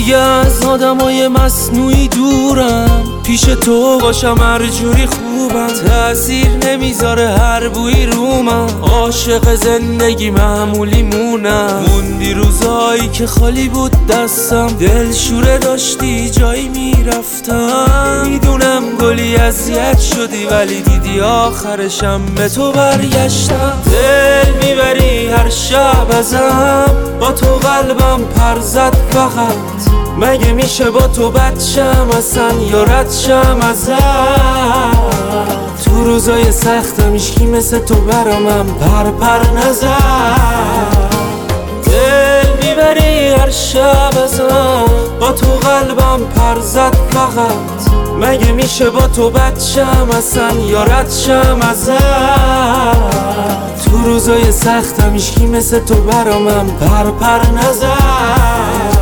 دیگه از آدمای مصنوعی دورم، پیش تو باشم هر جوری خوبم، تأثیر نمیذاره هر بویی رو من، عاشق زندگی معمولی مونم. موندی روزایی که خالی بود دستم، دلشوره داشتی جایی میرفتم، میدونم گلی اذیت شدی ولی دیدی آخرشم به تو برگشتم. دل میبری هر شب ازم، با تو قلبم پر زد فقط، مگه میشه با تو بچم اصلا یا ردشم ازت؟ تو روزای سختم هیچکی مثل تو برامم پر نزد. دل میبری هر شب ازم، با تو قلبم پر زد فقط، مگه میشه با تو بچم اصلا یا ردشم ازت؟ تو روزای سختم هیچکی مثل تو برامم پر نزد.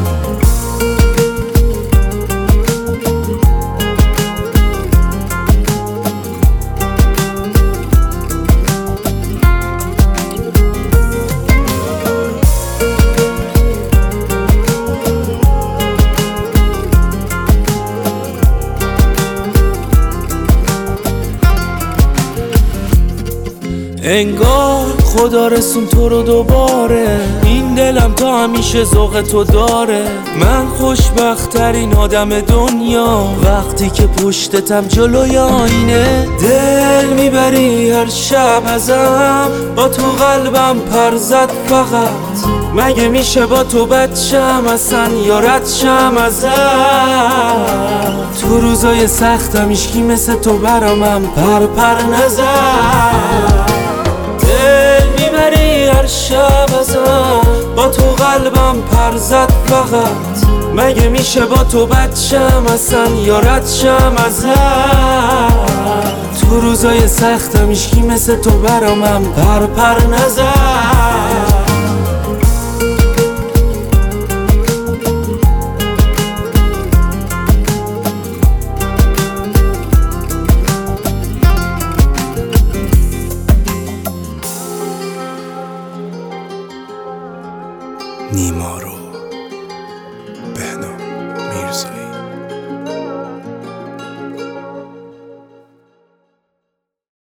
انگار خدا رسون تو رو دوباره، این دلم تا همیشه ذوق تو داره. من خوشبخت‌ترین آدم دنیا وقتی که پشتتم جلوی آینه. دل میبری هر شب ازم، با تو قلبم پر زد فقط، مگه میشه با تو بچم اصلا یا ردشم ازت؟ تو روزای سختم هیچکی مثل تو برامم پر نزد. دل میبری هر شب ازم، با تو قلبم پر زد فقط، مگه میشه با تو بچم اصلا یا ردشم ازت؟ تو روزای سختم هیچکی مثل تو برامم پر نزد. نیما رو